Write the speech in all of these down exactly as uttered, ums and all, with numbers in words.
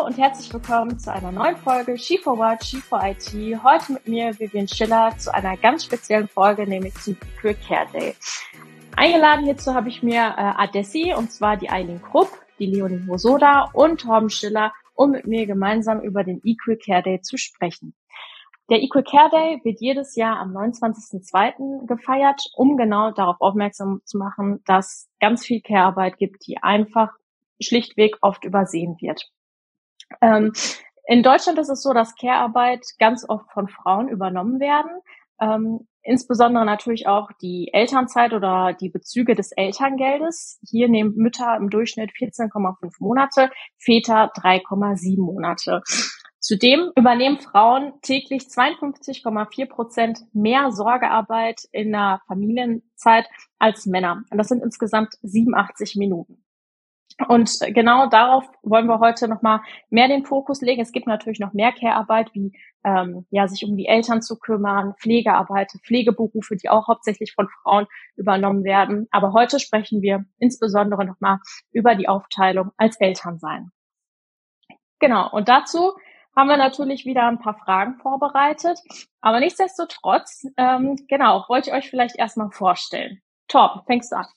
und herzlich willkommen zu einer neuen Folge She for What, She for I T. Heute mit mir Vivian Schiller zu einer ganz speziellen Folge, nämlich zum Equal Care Day. Eingeladen hierzu habe ich mir äh, Adessi, und zwar die Eileen Krupp, die Leonie Hosoda und Torben Schiller, um mit mir gemeinsam über den Equal Care Day zu sprechen. Der Equal Care Day wird jedes Jahr am neunundzwanzigsten zweiten gefeiert, um genau darauf aufmerksam zu machen, dass ganz viel Care-Arbeit gibt, die einfach schlichtweg oft übersehen wird. Ähm, in Deutschland ist es so, dass Care-Arbeit ganz oft von Frauen übernommen werden. Ähm, insbesondere natürlich auch die Elternzeit oder die Bezüge des Elterngeldes. Hier nehmen Mütter im Durchschnitt vierzehn Komma fünf Monate, Väter drei Komma sieben Monate. Zudem übernehmen Frauen täglich zweiundfünfzig Komma vier Prozent mehr Sorgearbeit in der Familienzeit als Männer. Und das sind insgesamt siebenundachtzig Minuten. Und genau darauf wollen wir heute nochmal mehr den Fokus legen. Es gibt natürlich noch mehr Care-Arbeit, wie ähm, ja sich um die Eltern zu kümmern, Pflegearbeit, Pflegeberufe, die auch hauptsächlich von Frauen übernommen werden. Aber heute sprechen wir insbesondere nochmal über die Aufteilung als Elternsein. Genau, und dazu haben wir natürlich wieder ein paar Fragen vorbereitet. Aber nichtsdestotrotz, ähm, genau, wollte ich euch vielleicht erstmal vorstellen. Torben, fängst du an.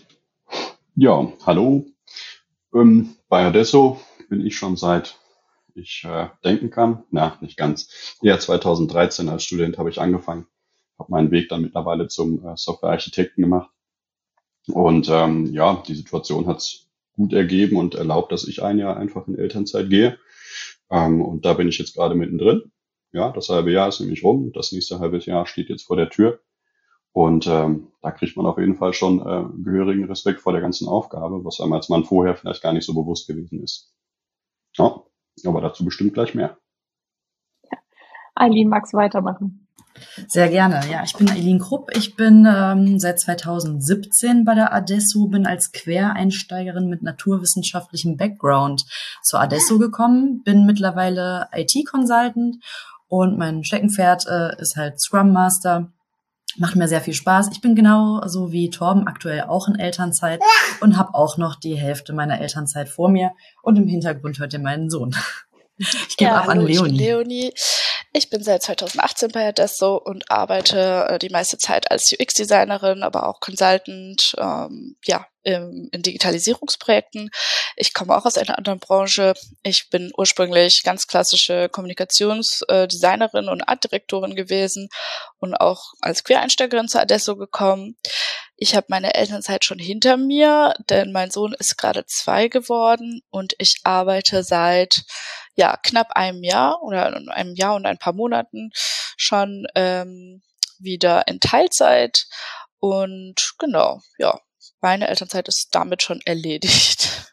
Ja, hallo. Ähm, bei Adesso bin ich schon seit ich äh, denken kann, na, nicht ganz, eher zweitausenddreizehn als Student habe ich angefangen, habe meinen Weg dann mittlerweile zum äh, Softwarearchitekten gemacht. Und ähm, ja, die Situation hat es gut ergeben und erlaubt, dass ich ein Jahr einfach in Elternzeit gehe. Ähm, und da bin ich jetzt gerade mittendrin. Ja, das halbe Jahr ist nämlich rum. Das nächste halbe Jahr steht jetzt vor der Tür. Und ähm, da kriegt man auf jeden Fall schon äh, gehörigen Respekt vor der ganzen Aufgabe, was einem als Mann vorher vielleicht gar nicht so bewusst gewesen ist. Ja, aber dazu bestimmt gleich mehr. Ja. Eileen, magst du weitermachen? Sehr gerne. Ja, ich bin Eileen Krupp. Ich bin ähm, seit zweitausendsiebzehn bei der Adesso, bin als Quereinsteigerin mit naturwissenschaftlichem Background zur Adesso gekommen, bin mittlerweile I T-Consultant und mein Steckenpferd äh, ist halt Scrum Master. Macht mir sehr viel Spaß. Ich bin genau so wie Torben aktuell auch in Elternzeit und habe auch noch die Hälfte meiner Elternzeit vor mir. Und im Hintergrund hört ihr meinen Sohn. Ich gebe ja, ab hallo, an Leonie. Ich bin Leonie. Ich bin seit zweitausendachtzehn bei Adesso und arbeite äh, die meiste Zeit als U X-Designerin, aber auch Consultant, ähm, ja, im, in Digitalisierungsprojekten. Ich komme auch aus einer anderen Branche. Ich bin ursprünglich ganz klassische Kommunikationsdesignerin und Artdirektorin gewesen und auch als Quereinsteigerin zur Adesso gekommen. Ich habe meine Elternzeit schon hinter mir, denn mein Sohn ist gerade zwei geworden und ich arbeite seit ja knapp einem Jahr oder einem Jahr und ein paar Monaten schon ähm, wieder in Teilzeit. Und genau, ja, meine Elternzeit ist damit schon erledigt.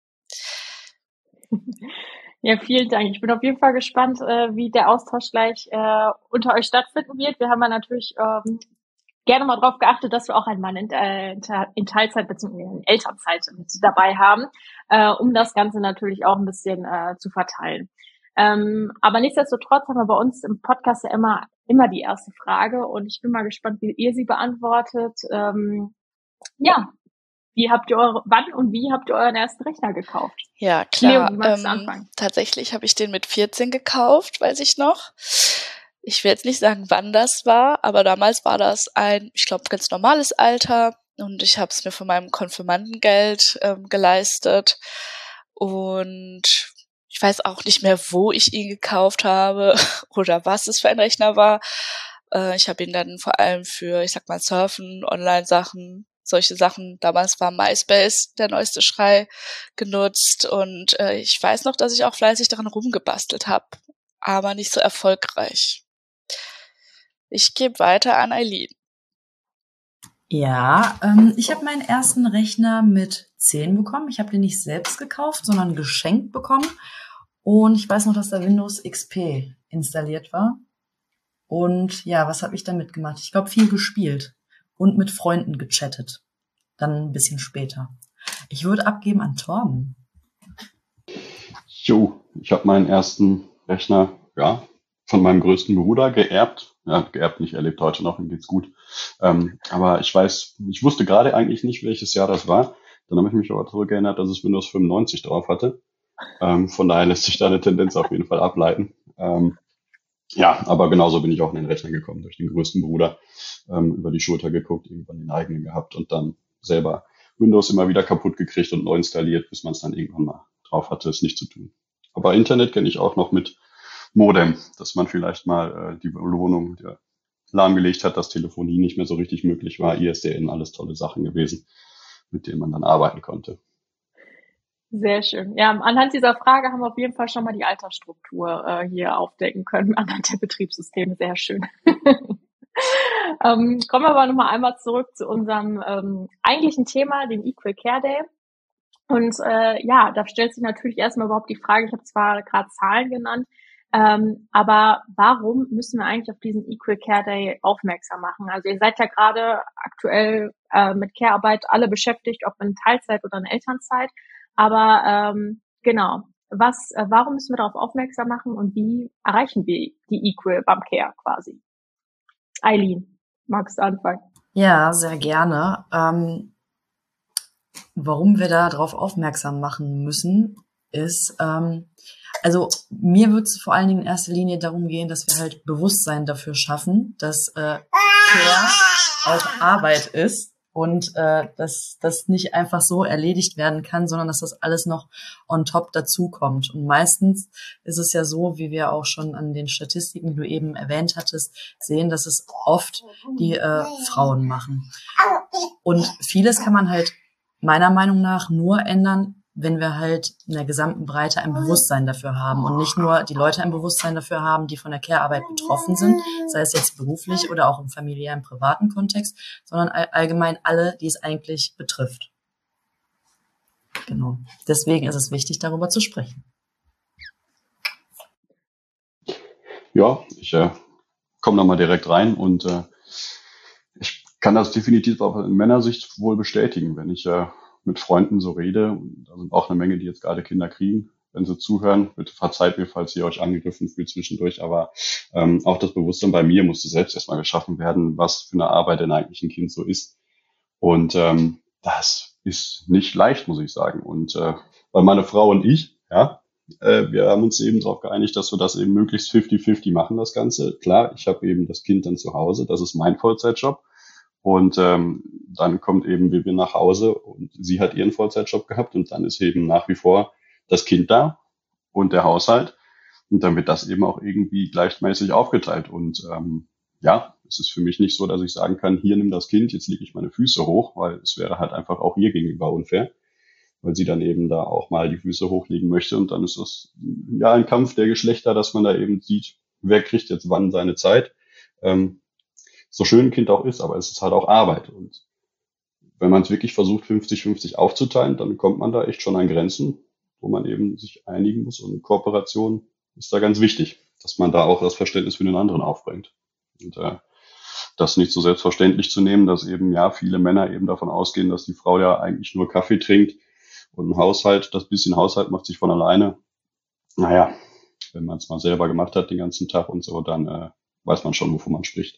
Ja, vielen Dank. Ich bin auf jeden Fall gespannt, äh, wie der Austausch gleich äh, unter euch stattfinden wird. Wir haben ja natürlich ähm, gerne mal drauf geachtet, dass wir auch einen Mann in, äh, in Teilzeit bzw. in Elternzeit mit dabei haben, äh, um das Ganze natürlich auch ein bisschen äh, zu verteilen. Ähm, aber nichtsdestotrotz haben wir bei uns im Podcast ja immer immer die erste Frage und ich bin mal gespannt, wie ihr sie beantwortet. Ähm, ja, wie habt ihr eure, wann und wie habt ihr euren ersten Rechner gekauft? Ja, klar. Leo, magst du ähm, anfangen? Tatsächlich habe ich den mit vierzehn gekauft, weiß ich noch. Ich will jetzt nicht sagen, wann das war, aber damals war das ein, ich glaube, ganz normales Alter und ich habe es mir von meinem Konfirmandengeld ähm, geleistet und ich weiß auch nicht mehr, wo ich ihn gekauft habe oder was es für ein Rechner war. Äh, ich habe ihn dann vor allem für, ich sag mal, Surfen, Online-Sachen, solche Sachen. Damals war MySpace der neueste Schrei genutzt und äh, ich weiß noch, dass ich auch fleißig daran rumgebastelt habe, aber nicht so erfolgreich. Ich gebe weiter an Eileen. Ja, ähm, ich habe meinen ersten Rechner mit zehn bekommen. Ich habe den nicht selbst gekauft, sondern geschenkt bekommen. Und ich weiß noch, dass da Windows X P installiert war. Und ja, was habe ich damit gemacht? Ich glaube, viel gespielt und mit Freunden gechattet. Dann ein bisschen später. Ich würde abgeben an Torben. Jo, ich habe meinen ersten Rechner, ja, von meinem größten Bruder geerbt. Ja, geerbt nicht, er lebt heute noch, ihm geht's gut. Ähm, aber ich weiß, ich wusste gerade eigentlich nicht, welches Jahr das war. Dann habe ich mich aber zurückerinnert, dass es Windows fünfundneunzig drauf hatte. Ähm, von daher lässt sich da eine Tendenz auf jeden Fall ableiten. Ähm, ja, aber genauso bin ich auch in den Rechner gekommen, durch den größten Bruder, ähm, über die Schulter geguckt, irgendwann den eigenen gehabt und dann selber Windows immer wieder kaputt gekriegt und neu installiert, bis man es dann irgendwann mal drauf hatte, es nicht zu tun. Aber Internet kenne ich auch noch mit Modem, dass man vielleicht mal äh, die Wohnung ja, lahmgelegt hat, dass Telefonie nicht mehr so richtig möglich war. I S D N, alles tolle Sachen gewesen, mit denen man dann arbeiten konnte. Sehr schön. Ja, anhand dieser Frage haben wir auf jeden Fall schon mal die Altersstruktur äh, hier aufdecken können, anhand der Betriebssysteme. Sehr schön. ähm, kommen wir aber nochmal einmal zurück zu unserem ähm, eigentlichen Thema, dem Equal Care Day. Und äh, ja, da stellt sich natürlich erstmal überhaupt die Frage, ich habe zwar gerade Zahlen genannt, ähm, aber warum müssen wir eigentlich auf diesen Equal Care Day aufmerksam machen? Also ihr seid ja gerade aktuell äh, mit Care-Arbeit alle beschäftigt, ob in Teilzeit oder in Elternzeit. Aber ähm, genau, was, äh, warum müssen wir darauf aufmerksam machen und wie erreichen wir die Equal beim Care quasi? Eileen, magst du anfangen? Ja, sehr gerne. Ähm, warum wir da darauf aufmerksam machen müssen, ist, ähm, also mir wird es vor allen Dingen in erster Linie darum gehen, dass wir halt Bewusstsein dafür schaffen, dass äh, Care auch Arbeit ist. Und äh, dass das nicht einfach so erledigt werden kann, sondern dass das alles noch on top dazukommt. Und meistens ist es ja so, wie wir auch schon an den Statistiken, die du eben erwähnt hattest, sehen, dass es oft die äh, Frauen machen. Und vieles kann man halt meiner Meinung nach nur ändern, wenn wir halt in der gesamten Breite ein Bewusstsein dafür haben und nicht nur die Leute ein Bewusstsein dafür haben, die von der Care-Arbeit betroffen sind, sei es jetzt beruflich oder auch im familiären, privaten Kontext, sondern all- allgemein alle, die es eigentlich betrifft. Genau. Deswegen ist es wichtig, darüber zu sprechen. Ja, ich äh, komme da mal direkt rein und äh, ich kann das definitiv auch in Männersicht wohl bestätigen, wenn ich äh, mit Freunden so rede, und da sind auch eine Menge, die jetzt gerade Kinder kriegen, wenn sie zuhören, bitte verzeiht mir, falls ihr euch angegriffen fühlt zwischendurch, aber ähm, auch das Bewusstsein bei mir musste selbst erstmal geschaffen werden, was für eine Arbeit denn eigentlich ein Kind so ist. Und ähm, das ist nicht leicht, muss ich sagen. Und äh, weil meine Frau und ich, ja, äh, wir haben uns eben darauf geeinigt, dass wir das eben möglichst fünfzig fünfzig machen, das Ganze. Klar, ich habe eben das Kind dann zu Hause, das ist mein Vollzeitjob. Und ähm, dann kommt eben Vivian nach Hause und sie hat ihren Vollzeitjob gehabt und dann ist eben nach wie vor das Kind da und der Haushalt. Und dann wird das eben auch irgendwie gleichmäßig aufgeteilt. Und ähm, ja, es ist für mich nicht so, dass ich sagen kann, hier nimm das Kind, jetzt lege ich meine Füße hoch, weil es wäre halt einfach auch ihr gegenüber unfair, weil sie dann eben da auch mal die Füße hochlegen möchte. Und dann ist das ja ein Kampf der Geschlechter, dass man da eben sieht, wer kriegt jetzt wann seine Zeit. Ähm, so schön ein Kind auch ist, aber es ist halt auch Arbeit. Und wenn man es wirklich versucht, fünfzig fünfzig aufzuteilen, dann kommt man da echt schon an Grenzen, wo man eben sich einigen muss. Und Kooperation ist da ganz wichtig, dass man da auch das Verständnis für den anderen aufbringt. Und äh, das nicht so selbstverständlich zu nehmen, dass eben ja viele Männer eben davon ausgehen, dass die Frau ja eigentlich nur Kaffee trinkt und ein Haushalt, das bisschen Haushalt macht sich von alleine. Naja, wenn man es mal selber gemacht hat den ganzen Tag und so, dann äh, weiß man schon, wovon man spricht.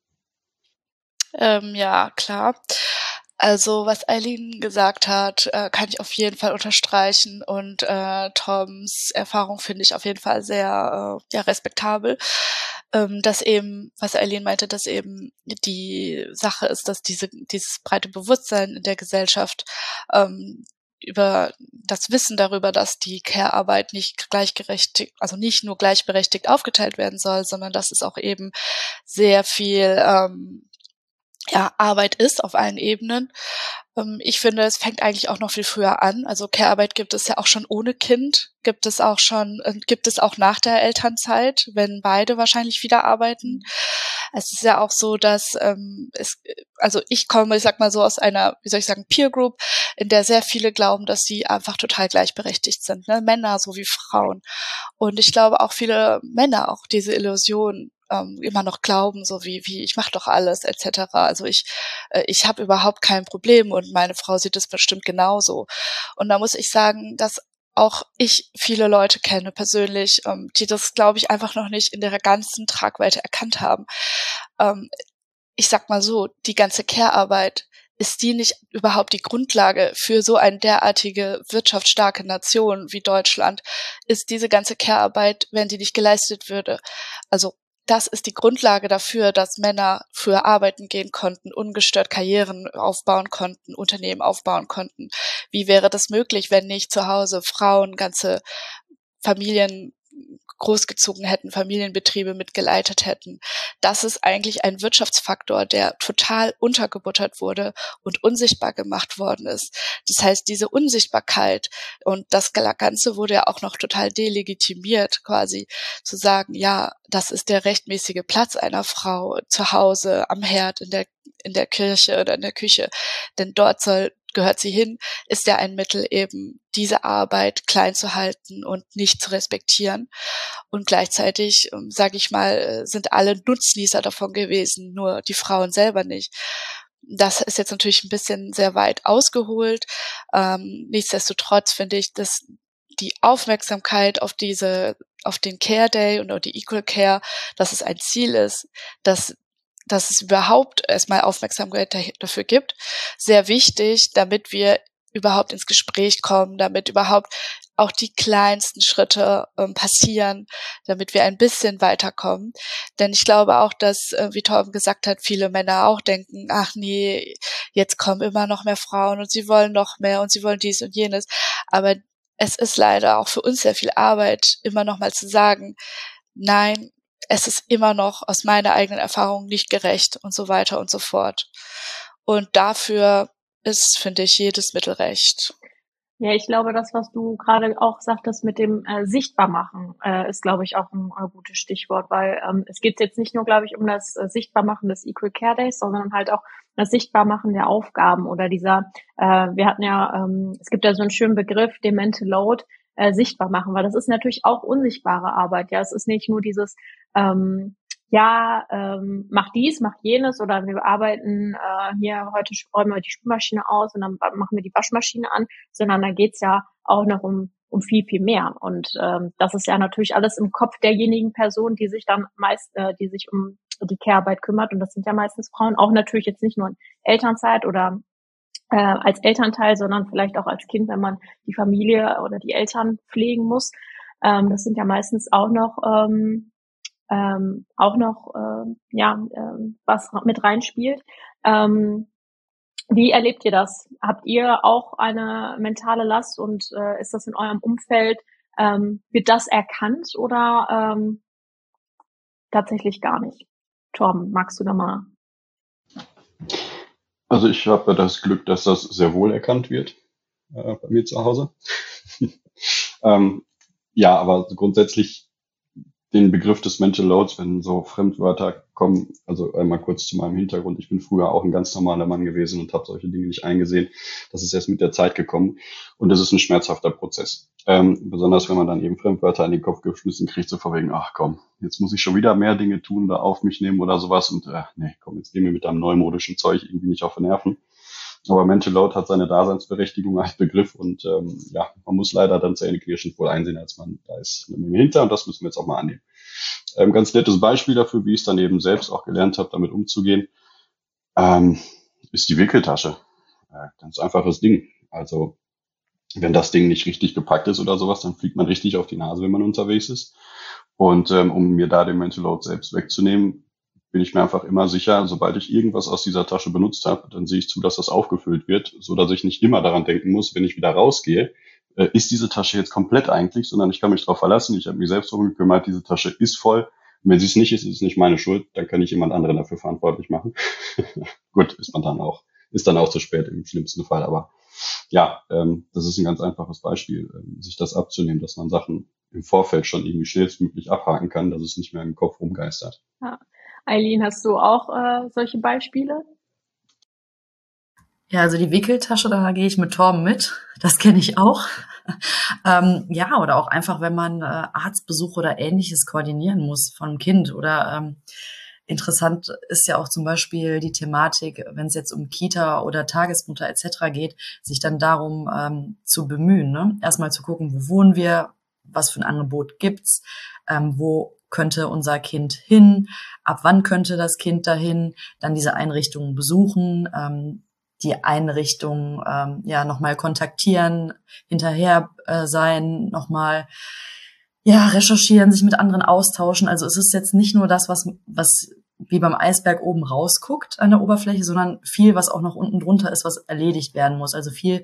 Ähm, ja, klar. Also was Eileen gesagt hat, äh, kann ich auf jeden Fall unterstreichen und äh, Toms Erfahrung finde ich auf jeden Fall sehr äh, ja, respektabel. Ähm, dass eben, was Eileen meinte, dass eben die Sache ist, dass diese dieses breite Bewusstsein in der Gesellschaft ähm, über das Wissen darüber, dass die Care-Arbeit nicht gleichberechtigt, also nicht nur gleichberechtigt aufgeteilt werden soll, sondern dass es auch eben sehr viel ähm, ja, Arbeit ist auf allen Ebenen. Ähm, ich finde, es fängt eigentlich auch noch viel früher an. Also Care-Arbeit gibt es ja auch schon ohne Kind, gibt es auch schon, äh, gibt es auch nach der Elternzeit, wenn beide wahrscheinlich wieder arbeiten. Es ist ja auch so, dass ähm, es, also ich komme, ich sag mal so aus einer, wie soll ich sagen, Peer Group, in der sehr viele glauben, dass sie einfach total gleichberechtigt sind, ne? Männer sowie Frauen. Und ich glaube auch viele Männer auch diese Illusion ähm, immer noch glauben, so wie wie ich mache doch alles et cetera. Also ich äh, ich habe überhaupt kein Problem und meine Frau sieht es bestimmt genauso. Und da muss ich sagen, dass auch ich viele Leute kenne persönlich, ähm, die das, glaube ich, einfach noch nicht in der ganzen Tragweite erkannt haben. Ähm, ich sag mal so, die ganze Care-Arbeit ist die nicht überhaupt die Grundlage für so eine derartige wirtschaftsstarke Nation wie Deutschland? Ist diese ganze Care-Arbeit, wenn die nicht geleistet würde? Also das ist die Grundlage dafür, dass Männer früher arbeiten gehen konnten, ungestört Karrieren aufbauen konnten, Unternehmen aufbauen konnten. Wie wäre das möglich, wenn nicht zu Hause Frauen ganze Familien großgezogen hätten, Familienbetriebe mitgeleitet hätten? Das ist eigentlich ein Wirtschaftsfaktor, der total untergebuttert wurde und unsichtbar gemacht worden ist. Das heißt, diese Unsichtbarkeit und das Ganze wurde ja auch noch total delegitimiert, quasi zu sagen, ja, das ist der rechtmäßige Platz einer Frau zu Hause, am Herd, in der, in der Kirche oder in der Küche, denn dort soll gehört sie hin, ist ja ein Mittel, eben diese Arbeit klein zu halten und nicht zu respektieren. Und gleichzeitig, sage ich mal, sind alle Nutznießer davon gewesen, nur die Frauen selber nicht. Das ist jetzt natürlich ein bisschen sehr weit ausgeholt. Ähm, nichtsdestotrotz finde ich, dass die Aufmerksamkeit auf diese, auf den Care Day und auf die Equal Care, dass es ein Ziel ist, dass dass es überhaupt erstmal Aufmerksamkeit dafür gibt, sehr wichtig, damit wir überhaupt ins Gespräch kommen, damit überhaupt auch die kleinsten Schritte ähm, passieren, damit wir ein bisschen weiterkommen. Denn ich glaube auch, dass, äh, wie Torben gesagt hat, viele Männer auch denken, ach nee, jetzt kommen immer noch mehr Frauen und sie wollen noch mehr und sie wollen dies und jenes. Aber es ist leider auch für uns sehr viel Arbeit, immer noch mal zu sagen, nein, es ist immer noch aus meiner eigenen Erfahrung nicht gerecht und so weiter und so fort. Und dafür ist, finde ich, jedes Mittel recht. Ja, ich glaube, das, was du gerade auch sagtest mit dem äh, Sichtbarmachen, äh, ist, glaube ich, auch ein äh, gutes Stichwort, weil ähm, es geht jetzt nicht nur, glaube ich, um das äh, Sichtbarmachen des Equal Care Days, sondern halt auch das Sichtbarmachen der Aufgaben oder dieser, äh, wir hatten ja, ähm, es gibt ja so einen schönen Begriff, den Mental Load, äh, sichtbar machen, weil das ist natürlich auch unsichtbare Arbeit. Ja, es ist nicht nur dieses, ähm, ja, ähm, mach dies, mach jenes oder wir arbeiten äh, hier, heute räumen wir die Spülmaschine aus und dann machen wir die Waschmaschine an, sondern da geht's ja auch noch um um viel, viel mehr. Und ähm, das ist ja natürlich alles im Kopf derjenigen Person, die sich dann meist, äh, die sich um die Care-Arbeit kümmert. Und das sind ja meistens Frauen, auch natürlich jetzt nicht nur in Elternzeit oder äh, als Elternteil, sondern vielleicht auch als Kind, wenn man die Familie oder die Eltern pflegen muss. Ähm, das sind ja meistens auch noch ähm, ähm, auch noch äh, ja ähm, was mit reinspielt. Ähm, wie erlebt ihr das? Habt ihr auch eine mentale Last und äh, ist das in eurem Umfeld, ähm, wird das erkannt oder ähm, tatsächlich gar nicht? Torben, magst du da mal? Also ich habe das Glück, dass das sehr wohl erkannt wird äh, bei mir zu Hause. ähm, ja, aber grundsätzlich den Begriff des Mental Loads, wenn so Fremdwörter kommen, also einmal kurz zu meinem Hintergrund. Ich bin früher auch ein ganz normaler Mann gewesen und habe solche Dinge nicht eingesehen. Das ist erst mit der Zeit gekommen und das ist ein schmerzhafter Prozess. Ähm, besonders wenn man dann eben Fremdwörter in den Kopf geschmissen kriegt, so vor wegen, ach komm, jetzt muss ich schon wieder mehr Dinge tun, da auf mich nehmen oder sowas und äh, nee, komm, jetzt geh mir mit deinem neumodischen Zeug irgendwie nicht auf den Nerven. Aber Mental Load hat seine Daseinsberechtigung als Begriff und ähm, ja, man muss leider dann zähneknirschend wohl einsehen, als man da ist eine Menge hinter und das müssen wir jetzt auch mal annehmen. Ähm, ganz nettes Beispiel dafür, wie ich es dann eben selbst auch gelernt habe, damit umzugehen, ähm, ist die Wickeltasche. Äh, ganz einfaches Ding. Also wenn das Ding nicht richtig gepackt ist oder sowas, dann fliegt man richtig auf die Nase, wenn man unterwegs ist. Und ähm, um mir da den Mental Load selbst wegzunehmen, bin ich mir einfach immer sicher, sobald ich irgendwas aus dieser Tasche benutzt habe, dann sehe ich zu, dass das aufgefüllt wird, so dass ich nicht immer daran denken muss, wenn ich wieder rausgehe, äh, ist diese Tasche jetzt komplett eigentlich, sondern ich kann mich darauf verlassen, ich habe mich selbst darum gekümmert, diese Tasche ist voll. Und wenn sie es nicht ist, ist es nicht meine Schuld, dann kann ich jemand anderen dafür verantwortlich machen. Gut, ist man dann auch, ist dann auch zu spät im schlimmsten Fall, aber ja, ähm, das ist ein ganz einfaches Beispiel, ähm, sich das abzunehmen, dass man Sachen im Vorfeld schon irgendwie schnellstmöglich abhaken kann, dass es nicht mehr im Kopf rumgeistert. Ja. Eileen, hast du auch äh, solche Beispiele? Ja, also die Wickeltasche, da gehe ich mit Torben mit. Das kenne ich auch. ähm, ja, oder auch einfach, wenn man äh, Arztbesuch oder Ähnliches koordinieren muss von einem Kind. Oder ähm, interessant ist ja auch zum Beispiel die Thematik, wenn es jetzt um Kita oder Tagesmutter et cetera geht, sich dann darum ähm, zu bemühen. Ne? Erstmal zu gucken, wo wohnen wir, was für ein Angebot gibt's, ähm, wo könnte unser Kind hin, ab wann könnte das Kind dahin, dann diese Einrichtungen besuchen, ähm, die Einrichtung ähm, ja nochmal kontaktieren, hinterher äh, sein, nochmal ja recherchieren, sich mit anderen austauschen. Also es ist jetzt nicht nur das, was was wie beim Eisberg oben rausguckt an der Oberfläche, sondern viel, was auch noch unten drunter ist, was erledigt werden muss. Also viel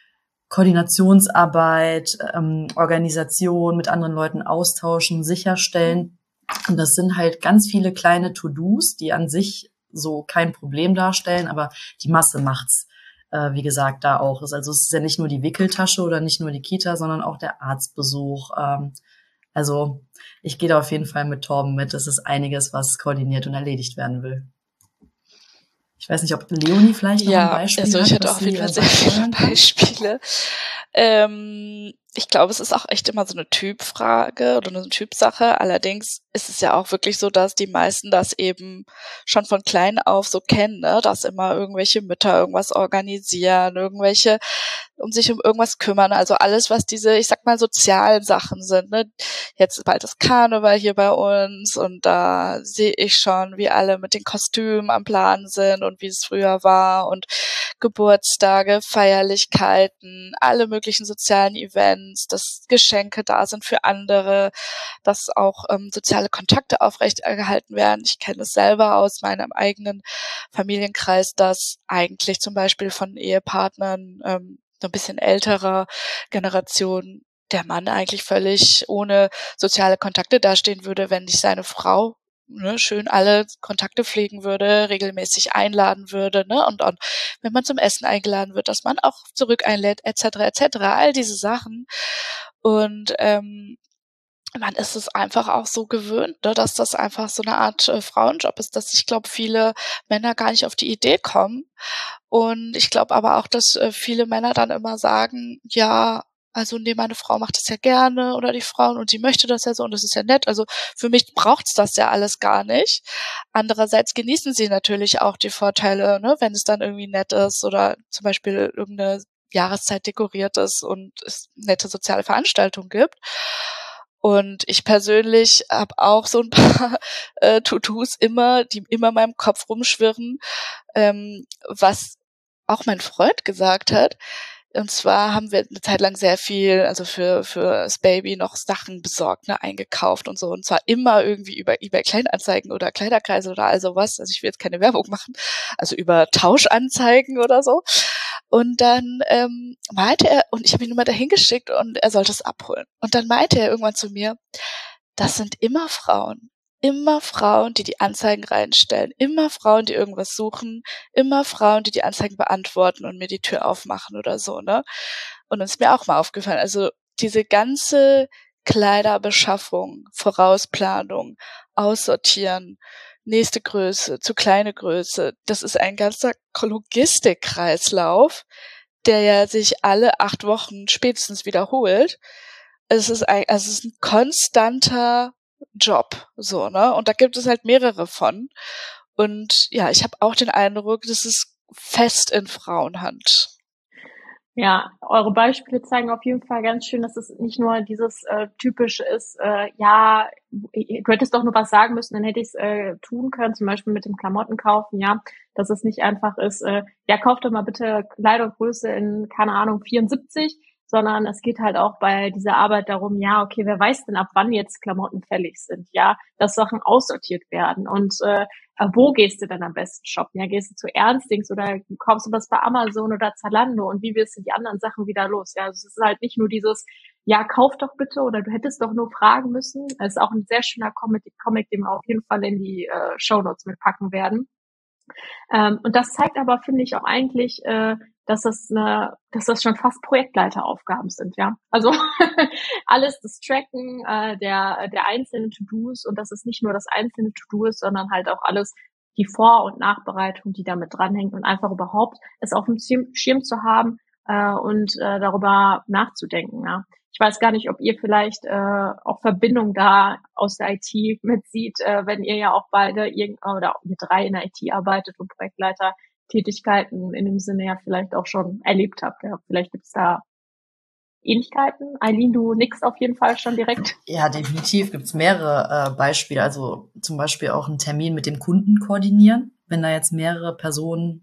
Koordinationsarbeit, ähm, Organisation, mit anderen Leuten austauschen, sicherstellen. Und das sind halt ganz viele kleine To-Dos, die an sich so kein Problem darstellen, aber die Masse macht's, äh, wie gesagt, da auch. Also es ist ja nicht nur die Wickeltasche oder nicht nur die Kita, sondern auch der Arztbesuch. Ähm, also ich gehe da auf jeden Fall mit Torben mit. Es ist einiges, was koordiniert und erledigt werden will. Ich weiß nicht, ob Leonie vielleicht noch ja, ein Beispiel also ich hat, hätte auf jeden Fall sehr viele Beispiele. Ähm, ich glaube, es ist auch echt immer so eine Typfrage oder eine Typsache. Allerdings ist es ja auch wirklich so, dass die meisten das eben schon von klein auf so kennen, ne? Dass immer irgendwelche Mütter irgendwas organisieren, irgendwelche um sich um irgendwas kümmern. Also alles, was diese, ich sag mal, sozialen Sachen sind. Ne? Jetzt bald das Karneval hier bei uns und da sehe ich schon, wie alle mit den Kostümen am Plan sind und wie es früher war und Geburtstage, Feierlichkeiten, alle möglichen sozialen Events, dass Geschenke da sind für andere, dass auch ähm, soziale Kontakte aufrechterhalten werden. Ich kenne es selber aus meinem eigenen Familienkreis, dass eigentlich zum Beispiel von Ehepartnern ähm, so ein bisschen älterer Generation der Mann eigentlich völlig ohne soziale Kontakte dastehen würde, wenn nicht seine Frau ne, schön alle Kontakte pflegen würde, regelmäßig einladen würde, ne, und, und wenn man zum Essen eingeladen wird, dass man auch zurück einlädt, et cetera, et cetera, all diese Sachen. Und ähm, man ist es einfach auch so gewöhnt, ne, dass das einfach so eine Art äh, Frauenjob ist, dass ich glaube, viele Männer gar nicht auf die Idee kommen. Und ich glaube aber auch, dass äh, viele Männer dann immer sagen, ja, also nee, meine Frau macht das ja gerne oder die Frauen und sie möchte das ja so und das ist ja nett. Also für mich braucht's das ja alles gar nicht. Andererseits genießen sie natürlich auch die Vorteile, ne, wenn es dann irgendwie nett ist oder zum Beispiel irgendeine Jahreszeit dekoriert ist und es nette soziale Veranstaltungen gibt. Und ich persönlich habe auch so ein paar äh, To-Dos immer, die immer in meinem Kopf rumschwirren, ähm, was auch mein Freund gesagt hat. Und zwar haben wir eine Zeit lang sehr viel, also für für das Baby noch Sachen besorgt, ne, eingekauft und so. Und zwar immer irgendwie über eBay Kleinanzeigen oder Kleiderkreise oder all sowas. Also ich will jetzt keine Werbung machen, also über Tauschanzeigen oder so. Und dann ähm, meinte er, und ich habe ihn immer dahin geschickt und er sollte es abholen. Und dann meinte er irgendwann zu mir, das sind immer Frauen. Immer Frauen, die die Anzeigen reinstellen. Immer Frauen, die irgendwas suchen. Immer Frauen, die die Anzeigen beantworten und mir die Tür aufmachen oder so, ne? Und das ist mir auch mal aufgefallen. Also diese ganze Kleiderbeschaffung, Vorausplanung, Aussortieren, nächste Größe, zu kleine Größe, das ist ein ganzer Logistikkreislauf, der ja sich alle acht Wochen spätestens wiederholt. Es ist ein, also es ist ein konstanter Job, so, ne? Und da gibt es halt mehrere von. Und ja, ich habe auch den Eindruck, das ist fest in Frauenhand. Ja, eure Beispiele zeigen auf jeden Fall ganz schön, dass es nicht nur dieses äh, typische ist, äh, ja, du hättest doch nur was sagen müssen, dann hätte ich es äh, tun können, zum Beispiel mit dem Klamotten kaufen, ja, dass es nicht einfach ist, äh, ja, kauft doch mal bitte Kleidergröße in, keine Ahnung, vierundsiebzig, sondern es geht halt auch bei dieser Arbeit darum, ja, okay, wer weiß denn, ab wann jetzt Klamotten fällig sind, ja, dass Sachen aussortiert werden und äh, wo gehst du denn am besten shoppen? Ja, gehst du zu Ernstings oder kaufst du was bei Amazon oder Zalando und wie wirst du die anderen Sachen wieder los? Ja, also es ist halt nicht nur dieses, ja, kauf doch bitte oder du hättest doch nur fragen müssen. Es ist auch ein sehr schöner Comic, Comic den wir auf jeden Fall in die äh, Shownotes mitpacken werden. Ähm, und das zeigt aber, finde ich, auch eigentlich, äh, dass das eine, dass das schon fast Projektleiteraufgaben sind, ja. Also alles das Tracken äh, der der einzelnen To-Dos und das ist nicht nur das einzelne To-Do ist, sondern halt auch alles die Vor- und Nachbereitung, die damit dranhängt und einfach überhaupt es auf dem Schirm zu haben äh, und äh, darüber nachzudenken, ja. Ich weiß gar nicht, ob ihr vielleicht äh, auch Verbindung da aus der I T mitsieht, äh, wenn ihr ja auch beide irgend oder ihr drei in der I T arbeitet und Projektleitertätigkeiten in dem Sinne ja vielleicht auch schon erlebt habt. Ja. Vielleicht gibt's da Ähnlichkeiten. Eileen, du nickst auf jeden Fall schon direkt. Ja, definitiv gibt's mehrere äh, Beispiele. Also zum Beispiel auch einen Termin mit dem Kunden koordinieren. Wenn da jetzt mehrere Personen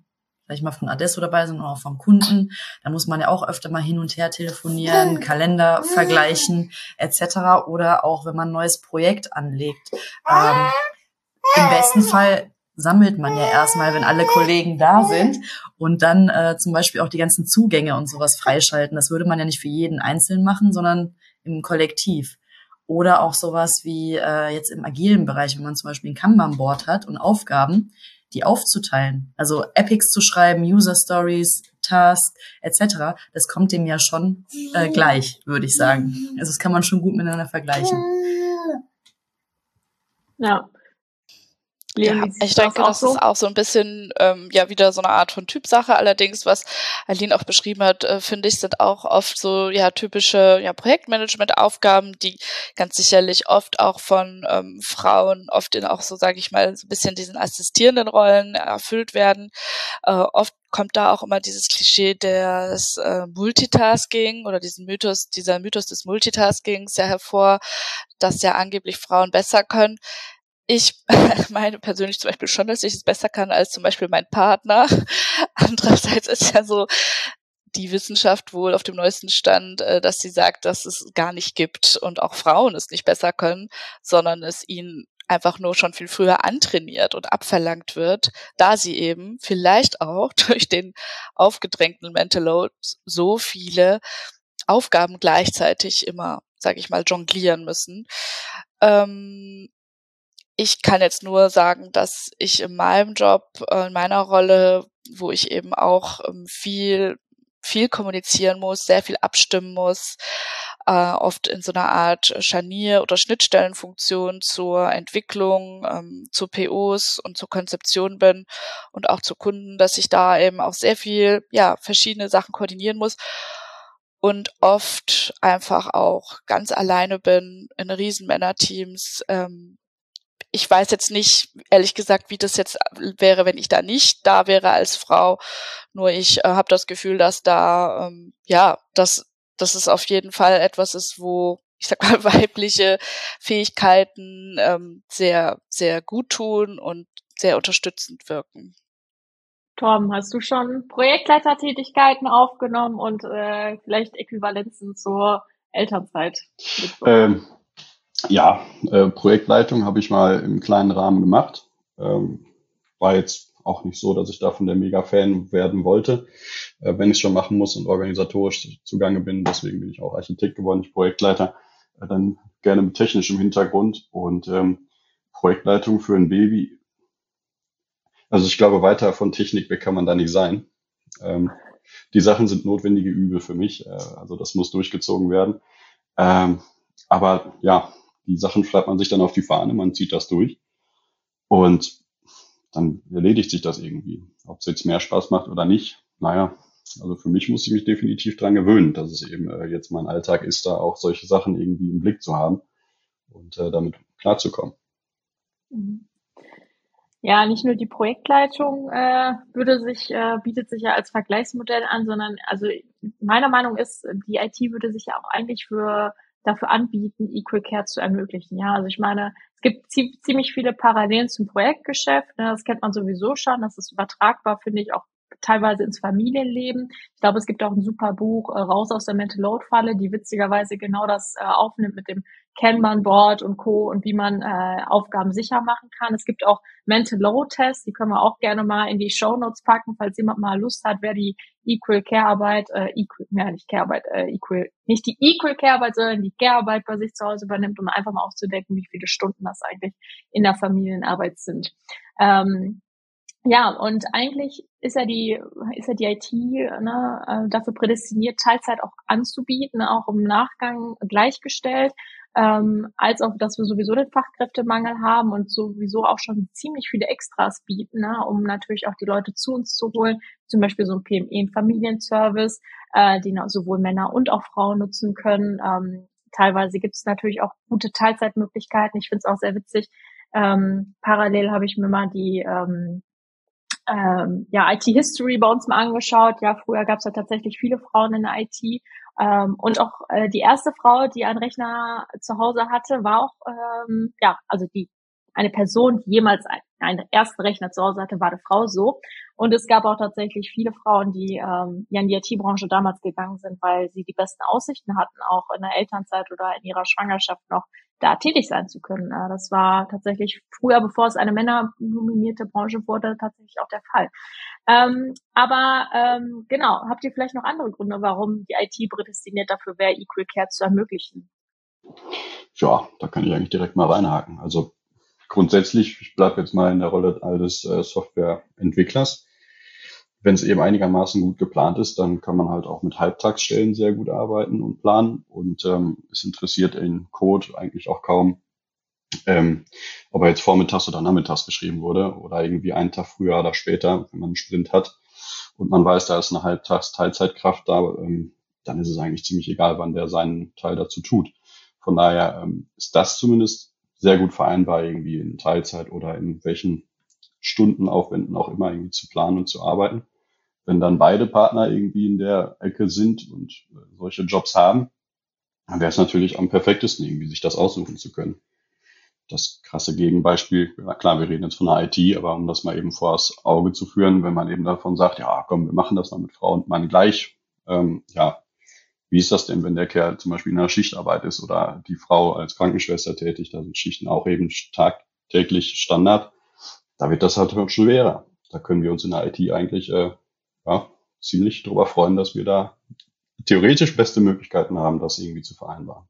sag ich mal, von Adesso dabei sind oder auch vom Kunden. Da muss man ja auch öfter mal hin und her telefonieren, Kalender vergleichen et cetera. Oder auch, wenn man ein neues Projekt anlegt. Ähm, im besten Fall sammelt man ja erstmal, wenn alle Kollegen da sind und dann äh, zum Beispiel auch die ganzen Zugänge und sowas freischalten. Das würde man ja nicht für jeden einzeln machen, sondern im Kollektiv. Oder auch sowas wie äh, jetzt im agilen Bereich, wenn man zum Beispiel ein Kanban-Board hat und Aufgaben, die aufzuteilen. Also Epics zu schreiben, User Stories, Tasks et cetera. Das kommt dem ja schon äh, gleich, würde ich sagen. Also das kann man schon gut miteinander vergleichen. Ja. Leon, ja, ich denke, das, das ist auch so ein bisschen ähm, ja wieder so eine Art von Typsache. Allerdings, was Aline auch beschrieben hat, äh, finde ich, sind auch oft so ja typische ja Projektmanagement-Aufgaben, die ganz sicherlich oft auch von ähm, Frauen oft in auch so, sage ich mal, so ein bisschen diesen assistierenden Rollen erfüllt werden. Äh, oft kommt da auch immer dieses Klischee des äh, Multitasking oder diesen Mythos, dieser Mythos des Multitaskings ja hervor, dass ja angeblich Frauen besser können. Ich meine persönlich zum Beispiel schon, dass ich es besser kann als zum Beispiel mein Partner. Andererseits ist ja so die Wissenschaft wohl auf dem neuesten Stand, dass sie sagt, dass es gar nicht gibt und auch Frauen es nicht besser können, sondern es ihnen einfach nur schon viel früher antrainiert und abverlangt wird, da sie eben vielleicht auch durch den aufgedrängten Mental Load so viele Aufgaben gleichzeitig immer, sage ich mal, jonglieren müssen. Ähm, Ich kann jetzt nur sagen, dass ich in meinem Job, in meiner Rolle, wo ich eben auch viel, viel kommunizieren muss, sehr viel abstimmen muss, äh, oft in so einer Art Scharnier- oder Schnittstellenfunktion zur Entwicklung, ähm, zu P Os und zur Konzeption bin und auch zu Kunden, dass ich da eben auch sehr viel, ja, verschiedene Sachen koordinieren muss. Und oft einfach auch ganz alleine bin in Riesenmännerteams. Ähm, ich weiß jetzt nicht, ehrlich gesagt, wie das jetzt wäre, wenn ich da nicht da wäre als Frau. Nur ich äh, habe das Gefühl, dass da, ähm, ja, dass, dass es auf jeden Fall etwas ist, wo, ich sag mal, weibliche Fähigkeiten ähm, sehr, sehr gut tun und sehr unterstützend wirken. Torben, hast du schon Projektleitertätigkeiten aufgenommen und äh, vielleicht Äquivalenzen zur Elternzeit? Ähm, ja, äh, Projektleitung habe ich mal im kleinen Rahmen gemacht. Ähm, war jetzt auch nicht so, dass ich davon der Mega-Fan werden wollte, äh, wenn ich es schon machen muss und organisatorisch zugange bin. Deswegen bin ich auch Architekt geworden, nicht Projektleiter. Äh, dann gerne mit technischem Hintergrund und ähm, Projektleitung für ein Baby. Also ich glaube, weiter von Technik weg kann man da nicht sein. Ähm, die Sachen sind notwendige Übel für mich. Äh, also das muss durchgezogen werden. Ähm, aber ja, die Sachen schreibt man sich dann auf die Fahne, man zieht das durch und dann erledigt sich das irgendwie. Ob es jetzt mehr Spaß macht oder nicht, naja, also für mich muss ich mich definitiv dran gewöhnen, dass es eben äh, jetzt mein Alltag ist, da auch solche Sachen irgendwie im Blick zu haben und äh, damit klarzukommen. Ja, nicht nur die Projektleitung äh, würde sich äh, bietet sich ja als Vergleichsmodell an, sondern also meiner Meinung ist, die I T würde sich ja auch eigentlich für dafür anbieten, Equal Care zu ermöglichen. Ja, also ich meine, es gibt zie- ziemlich viele Parallelen zum Projektgeschäft. Ne, das kennt man sowieso schon. Das ist übertragbar, finde ich, auch teilweise ins Familienleben. Ich glaube, es gibt auch ein super Buch, äh, Raus aus der Mental Load Falle, die witzigerweise genau das äh, aufnimmt mit dem Kanban-Board und Co. und wie man äh, Aufgaben sicher machen kann. Es gibt auch Mental Load Tests, die können wir auch gerne mal in die Shownotes packen, falls jemand mal Lust hat, wer die Equal Care Arbeit, äh, Equal, ja nicht Care Arbeit, äh, Equal, nicht die Equal Care Arbeit, sondern die Care Arbeit bei sich zu Hause übernimmt, um einfach mal aufzudecken, wie viele Stunden das eigentlich in der Familienarbeit sind. Ähm, ja, und eigentlich ist ja die, ist ja die I T ne, dafür prädestiniert, Teilzeit auch anzubieten, auch im Nachgang gleichgestellt, ähm, als auch, dass wir sowieso den Fachkräftemangel haben und sowieso auch schon ziemlich viele Extras bieten, ne, um natürlich auch die Leute zu uns zu holen, zum Beispiel so ein P M E, ein Familienservice, äh, den sowohl Männer und auch Frauen nutzen können. Ähm, teilweise gibt es natürlich auch gute Teilzeitmöglichkeiten. Ich finde es auch sehr witzig. Ähm, parallel habe ich mir mal die ähm, ähm, ja, I T-History bei uns mal angeschaut. Ja, früher gab es ja tatsächlich viele Frauen in der I T. Ähm, und auch äh, die erste Frau, die einen Rechner zu Hause hatte, war auch, ähm, ja, also die eine Person, die jemals ein, einen ersten Rechner zu Hause hatte, war eine Frau so. Und es gab auch tatsächlich viele Frauen, die ähm, ja in die I T-Branche damals gegangen sind, weil sie die besten Aussichten hatten, auch in der Elternzeit oder in ihrer Schwangerschaft noch da tätig sein zu können. Äh, das war tatsächlich früher, bevor es eine männerdominierte Branche wurde, tatsächlich auch der Fall. Ähm, aber ähm, genau, habt ihr vielleicht noch andere Gründe, warum die I T prädestiniert dafür wäre, Equal Care zu ermöglichen? Ja, da kann ich eigentlich direkt mal reinhaken. Also grundsätzlich, ich bleibe jetzt mal in der Rolle eines äh, Softwareentwicklers. Wenn es eben einigermaßen gut geplant ist, dann kann man halt auch mit Halbtagsstellen sehr gut arbeiten und planen. Und ähm, es interessiert in Code eigentlich auch kaum, ähm, ob er jetzt vormittags oder nachmittags geschrieben wurde oder irgendwie einen Tag früher oder später, wenn man einen Sprint hat und man weiß, da ist eine Halbtags-Teilzeitkraft da, ähm, dann ist es eigentlich ziemlich egal, wann der seinen Teil dazu tut. Von daher ähm, ist das zumindest sehr gut vereinbar, irgendwie in Teilzeit oder in welchen Stundenaufwänden auch immer irgendwie zu planen und zu arbeiten. Wenn dann beide Partner irgendwie in der Ecke sind und äh, solche Jobs haben, dann wäre es natürlich am perfektesten, irgendwie sich das aussuchen zu können. Das krasse Gegenbeispiel, ja klar, wir reden jetzt von der I T, aber um das mal eben vors Auge zu führen, wenn man eben davon sagt, ja komm, wir machen das mal mit Frau und Mann gleich, ähm, ja, wie ist das denn, wenn der Kerl zum Beispiel in einer Schichtarbeit ist oder die Frau als Krankenschwester tätig, da sind Schichten auch eben tagtäglich Standard, da wird das halt schon schwerer. Da können wir uns in der I T eigentlich äh, ja, ziemlich drüber freuen, dass wir da theoretisch beste Möglichkeiten haben, das irgendwie zu vereinbaren.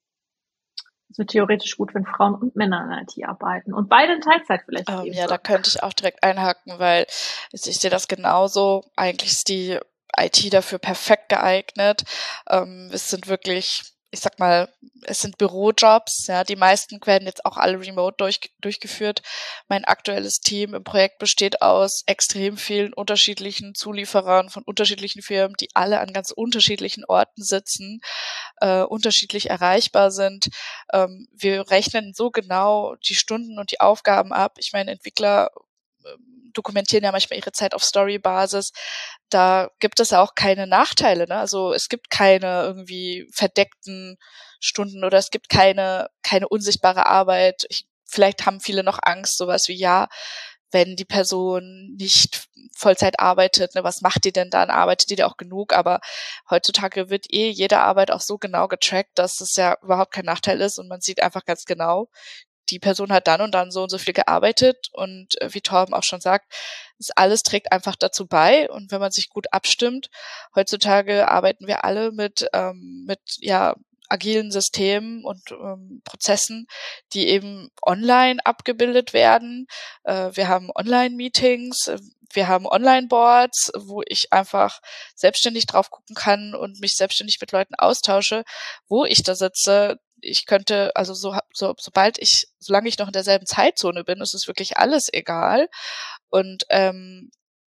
Es wird theoretisch gut, wenn Frauen und Männer in der I T arbeiten und beide in Teilzeit vielleicht. Ähm, ja, da könnte ich auch direkt einhaken, weil ich sehe das genauso. Eigentlich ist die I T dafür perfekt geeignet. Ähm, es sind wirklich, ich sag mal, es sind Bürojobs. Ja, die meisten werden jetzt auch alle remote durch, durchgeführt. Mein aktuelles Team im Projekt besteht aus extrem vielen unterschiedlichen Zulieferern von unterschiedlichen Firmen, die alle an ganz unterschiedlichen Orten sitzen, äh, unterschiedlich erreichbar sind. Ähm, wir rechnen so genau die Stunden und die Aufgaben ab. Ich meine, Entwickler äh, dokumentieren ja manchmal ihre Zeit auf Story-Basis. Da gibt es ja auch keine Nachteile, ne? Also es gibt keine irgendwie verdeckten Stunden oder es gibt keine keine unsichtbare Arbeit. Ich, vielleicht haben viele noch Angst, sowas wie, ja, wenn die Person nicht Vollzeit arbeitet, ne, was macht die denn dann? Arbeitet die da auch genug? Aber heutzutage wird eh jede Arbeit auch so genau getrackt, dass es ja überhaupt kein Nachteil ist und man sieht einfach ganz genau, die Person hat dann und dann so und so viel gearbeitet und äh, wie Torben auch schon sagt, das alles trägt einfach dazu bei und wenn man sich gut abstimmt, heutzutage arbeiten wir alle mit ähm, mit ja agilen Systemen und ähm, Prozessen, die eben online abgebildet werden. Äh, wir haben Online-Meetings, äh, wir haben Online-Boards, wo ich einfach selbstständig drauf gucken kann und mich selbstständig mit Leuten austausche, wo ich da sitze. Ich könnte, also so, so sobald ich, solange ich noch in derselben Zeitzone bin, ist es wirklich alles egal. Und ähm,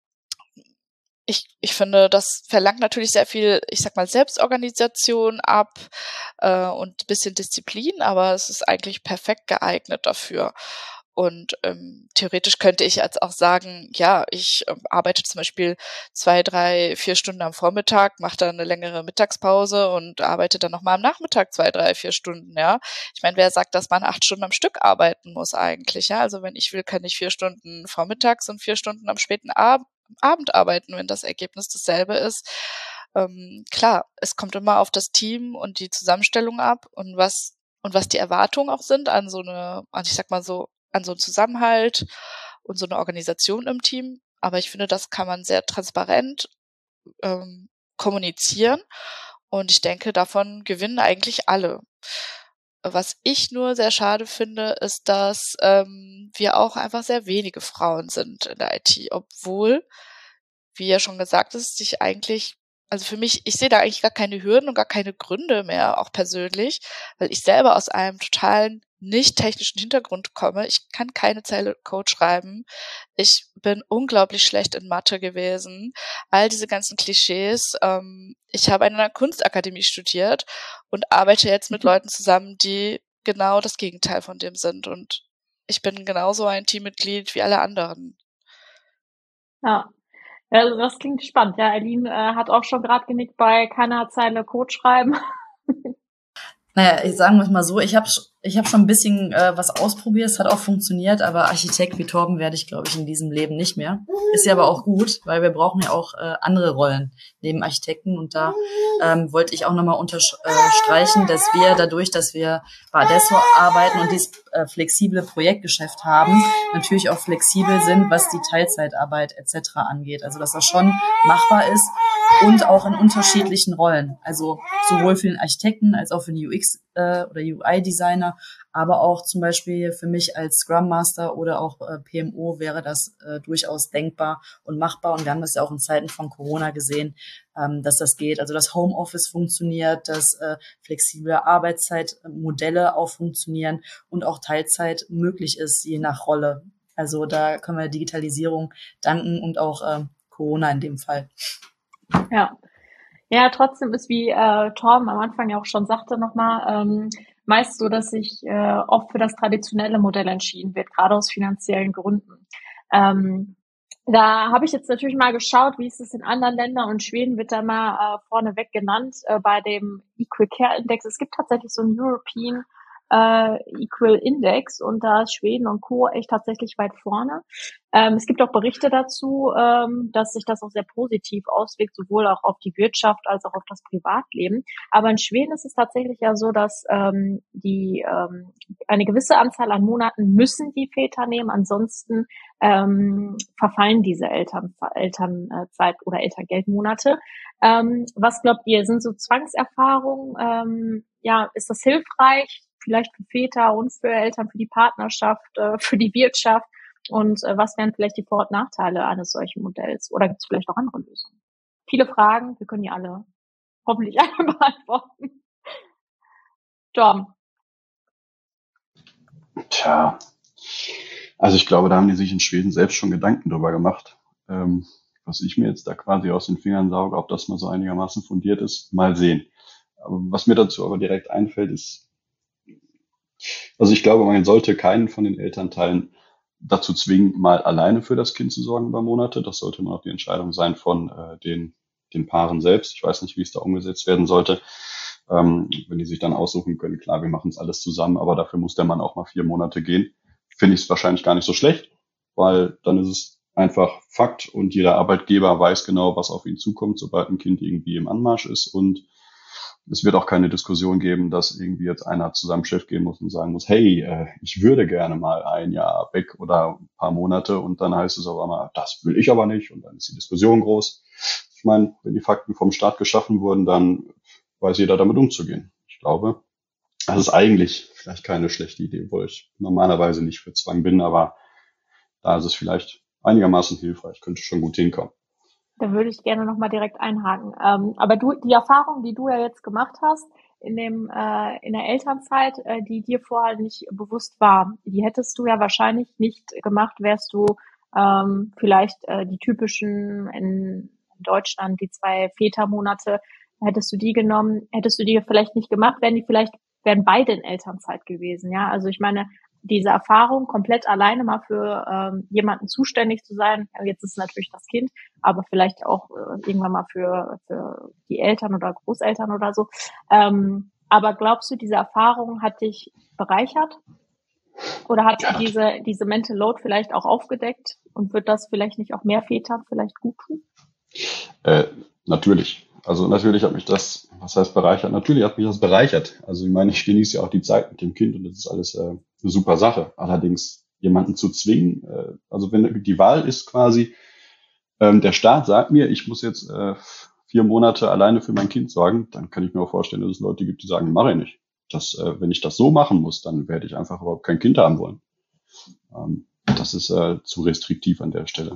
ich, ich finde, das verlangt natürlich sehr viel, ich sag mal, Selbstorganisation ab äh, und ein bisschen Disziplin, aber es ist eigentlich perfekt geeignet dafür. Und ähm, theoretisch könnte ich jetzt auch sagen, ja, ich ähm, arbeite zum Beispiel zwei, drei, vier Stunden am Vormittag, mache dann eine längere Mittagspause und arbeite dann nochmal am Nachmittag zwei, drei, vier Stunden, ja. Ich meine, wer sagt, dass man acht Stunden am Stück arbeiten muss eigentlich, ja? Also wenn ich will, kann ich vier Stunden vormittags und vier Stunden am späten Ab- Abend arbeiten, wenn das Ergebnis dasselbe ist. Ähm, klar, es kommt immer auf das Team und die Zusammenstellung ab und was und was die Erwartungen auch sind an so eine, an ich sag mal so, an so einen Zusammenhalt und so eine Organisation im Team. Aber ich finde, das kann man sehr transparent ähm, kommunizieren. Und ich denke, davon gewinnen eigentlich alle. Was ich nur sehr schade finde, ist, dass ähm, wir auch einfach sehr wenige Frauen sind in der I T, obwohl, wie ja schon gesagt ist, sich eigentlich, also für mich, ich sehe da eigentlich gar keine Hürden und gar keine Gründe mehr, auch persönlich, weil ich selber aus einem totalen nicht technischen Hintergrund komme. Ich kann keine Zeile Code schreiben. Ich bin unglaublich schlecht in Mathe gewesen. All diese ganzen Klischees. Ähm, ich habe an einer Kunstakademie studiert und arbeite jetzt mit Leuten zusammen, die genau das Gegenteil von dem sind. Und ich bin genauso ein Teammitglied wie alle anderen. Ja, also das klingt spannend. Ja, Eileen äh, hat auch schon gerade genickt bei keiner Zeile Code schreiben. Naja, ich sagen wir es mal so, ich habe Ich habe schon ein bisschen äh, was ausprobiert, es hat auch funktioniert, aber Architekt wie Torben werde ich, glaube ich, in diesem Leben nicht mehr. Ist ja aber auch gut, weil wir brauchen ja auch äh, andere Rollen neben Architekten. Und da ähm, wollte ich auch nochmal unterstreichen, dass wir dadurch, dass wir bei Adesso arbeiten und dieses äh, flexible Projektgeschäft haben, natürlich auch flexibel sind, was die Teilzeitarbeit et cetera angeht. Also dass das schon machbar ist und auch in unterschiedlichen Rollen. Also sowohl für den Architekten als auch für den U X äh, oder U I-Designer, aber auch zum Beispiel für mich als Scrum Master oder auch äh, P M O wäre das äh, durchaus denkbar und machbar. Und wir haben das ja auch in Zeiten von Corona gesehen, ähm, dass das geht. Also dass Homeoffice funktioniert, dass äh, flexible Arbeitszeitmodelle auch funktionieren und auch Teilzeit möglich ist, je nach Rolle. Also da können wir Digitalisierung danken und auch äh, Corona in dem Fall. Ja. Ja, trotzdem ist, wie äh, Torben am Anfang ja auch schon sagte nochmal, ähm, meist so, dass sich äh, oft für das traditionelle Modell entschieden wird, gerade aus finanziellen Gründen. Ähm, da habe ich jetzt natürlich mal geschaut, wie ist es in anderen Ländern, und Schweden wird da mal äh, vorneweg genannt äh, bei dem Equal Care Index. Es gibt tatsächlich so einen European äh, Equal Index, und da ist Schweden und Co. echt tatsächlich weit vorne. Ähm, es gibt auch Berichte dazu, ähm, dass sich das auch sehr positiv auswirkt, sowohl auch auf die Wirtschaft als auch auf das Privatleben. Aber in Schweden ist es tatsächlich ja so, dass ähm, die ähm, eine gewisse Anzahl an Monaten müssen die Väter nehmen, ansonsten ähm, verfallen diese Eltern, Elternzeit oder Elterngeldmonate. Ähm, was glaubt ihr, sind so Zwangserfahrungen, ähm, ja, ist das hilfreich? Vielleicht für Väter und für Eltern, für die Partnerschaft, äh, für die Wirtschaft? Und äh, was wären vielleicht die Vor- und Nachteile eines solchen Modells? Oder gibt es vielleicht auch andere Lösungen? Viele Fragen, wir können die alle hoffentlich alle beantworten. Tom. Tja, also ich glaube, da haben die sich in Schweden selbst schon Gedanken drüber gemacht. Ähm, was ich mir jetzt da quasi aus den Fingern sauge, ob das mal so einigermaßen fundiert ist, mal sehen. Aber was mir dazu aber direkt einfällt, ist, also ich glaube, man sollte keinen von den Elternteilen dazu zwingen, mal alleine für das Kind zu sorgen über Monate. Das sollte immer noch die Entscheidung sein von äh, den, den Paaren selbst. Ich weiß nicht, wie es da umgesetzt werden sollte. Ähm, wenn die sich dann aussuchen können, klar, wir machen es alles zusammen, aber dafür muss der Mann auch mal vier Monate gehen. Finde ich es wahrscheinlich gar nicht so schlecht, weil dann ist es einfach Fakt und jeder Arbeitgeber weiß genau, was auf ihn zukommt, sobald ein Kind irgendwie im Anmarsch ist, und es wird auch keine Diskussion geben, dass irgendwie jetzt einer zu seinem Chef gehen muss und sagen muss, hey, äh, ich würde gerne mal ein Jahr weg oder ein paar Monate, und dann heißt es auf einmal, das will ich aber nicht, und dann ist die Diskussion groß. Ich meine, wenn die Fakten vom Staat geschaffen wurden, dann weiß jeder damit umzugehen. Ich glaube, das ist eigentlich vielleicht keine schlechte Idee, obwohl ich normalerweise nicht für Zwang bin, aber da ist es vielleicht einigermaßen hilfreich, könnte schon gut hinkommen. Da würde ich gerne nochmal direkt einhaken. Ähm, aber du, die Erfahrung, die du ja jetzt gemacht hast in dem äh, in der Elternzeit, äh, die dir vorher nicht bewusst war, die hättest du ja wahrscheinlich nicht gemacht, wärst du ähm, vielleicht äh, die typischen in Deutschland, die zwei Vätermonate, hättest du die genommen, hättest du die vielleicht nicht gemacht, wären die vielleicht, wären beide in Elternzeit gewesen. Ja, also ich meine, diese Erfahrung, komplett alleine mal für ähm, jemanden zuständig zu sein, jetzt ist es natürlich das Kind, aber vielleicht auch äh, irgendwann mal für, für die Eltern oder Großeltern oder so. Ähm, aber glaubst du, diese Erfahrung hat dich bereichert? Oder hat Ja. diese, diese Mental Load vielleicht auch aufgedeckt, und wird das vielleicht nicht auch mehr Vätern vielleicht gut tun? Äh, natürlich. Also natürlich hat mich das, was heißt bereichert? Natürlich hat mich das bereichert. Also ich meine, ich genieße ja auch die Zeit mit dem Kind, und das ist alles äh, eine super Sache. Allerdings jemanden zu zwingen, äh, also wenn die Wahl ist quasi, ähm, der Staat sagt mir, ich muss jetzt äh, vier Monate alleine für mein Kind sorgen, dann kann ich mir auch vorstellen, dass es Leute gibt, die sagen, mache ich nicht. Das, äh, wenn ich das so machen muss, dann werde ich einfach überhaupt kein Kind haben wollen. Ähm, das ist äh, zu restriktiv an der Stelle,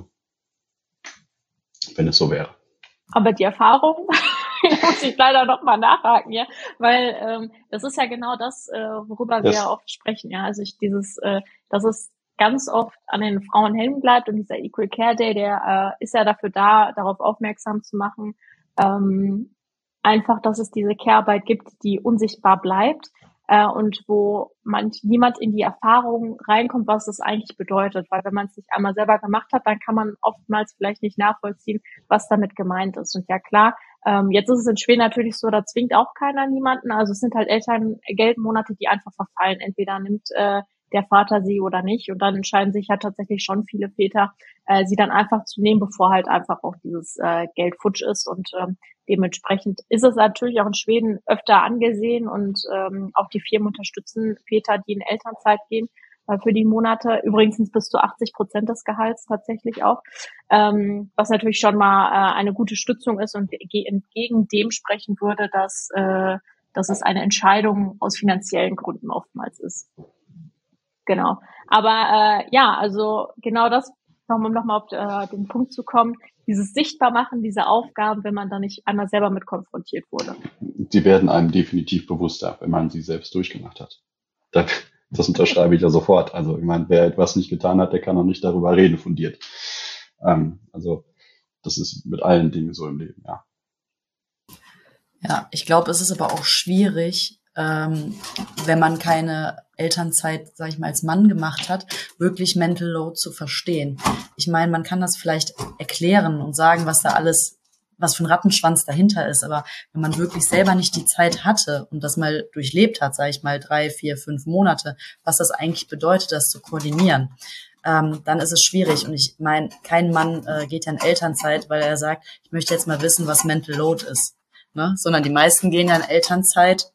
wenn es so wäre. Aber die Erfahrung, muss ich leider noch mal nachhaken, ja, weil ähm, das ist ja genau das, äh, worüber wir Yes. ja oft sprechen, ja, also ich, dieses, äh, dass es ganz oft an den Frauen hängen bleibt, und dieser Equal Care Day, der äh, ist ja dafür da, darauf aufmerksam zu machen, ähm, einfach, dass es diese Care-Arbeit gibt, die unsichtbar bleibt, äh, und wo manch, niemand in die Erfahrung reinkommt, was das eigentlich bedeutet. Weil wenn man es nicht einmal selber gemacht hat, dann kann man oftmals vielleicht nicht nachvollziehen, was damit gemeint ist. Und ja klar, Ähm, jetzt ist es in Schweden natürlich so, da zwingt auch keiner niemanden. Also es sind halt Elterngeldmonate, die einfach verfallen. Entweder nimmt äh, der Vater sie oder nicht. Und dann entscheiden sich ja tatsächlich schon viele Väter, äh, sie dann einfach zu nehmen, bevor halt einfach auch dieses äh, Geld futsch ist. Und ähm, dementsprechend ist es natürlich auch in Schweden öfter angesehen und ähm, auch die Firmen unterstützen Väter, die in Elternzeit gehen, äh, für die Monate. Übrigens sind es bis zu achtzig Prozent des Gehalts tatsächlich auch, ähm, was natürlich schon mal äh, eine gute Stützung ist und ge- entgegen dem sprechen würde, dass, äh, dass es eine Entscheidung aus finanziellen Gründen oftmals ist. Genau. Aber äh, ja, also genau das, um nochmal auf äh, den Punkt zu kommen, dieses Sichtbarmachen, diese Aufgaben, wenn man da nicht einmal selber mit konfrontiert wurde. Die werden einem definitiv bewusster, wenn man sie selbst durchgemacht hat. Das, das unterschreibe ich ja sofort. Also ich meine, wer etwas nicht getan hat, der kann auch nicht darüber reden fundiert. Ähm, also das ist mit allen Dingen so im Leben, ja. Ja, ich glaube, es ist aber auch schwierig, ähm, wenn man keine Elternzeit, sag ich mal, als Mann gemacht hat, wirklich Mental Load zu verstehen. Ich meine, man kann das vielleicht erklären und sagen, was da alles, was für ein Rattenschwanz dahinter ist, aber wenn man wirklich selber nicht die Zeit hatte und das mal durchlebt hat, sage ich mal, drei, vier, fünf Monate, was das eigentlich bedeutet, das zu koordinieren, ähm, dann ist es schwierig. Und ich meine, kein Mann äh, geht ja in Elternzeit, weil er sagt, ich möchte jetzt mal wissen, was Mental Load ist. Ne? Sondern die meisten gehen ja in Elternzeit,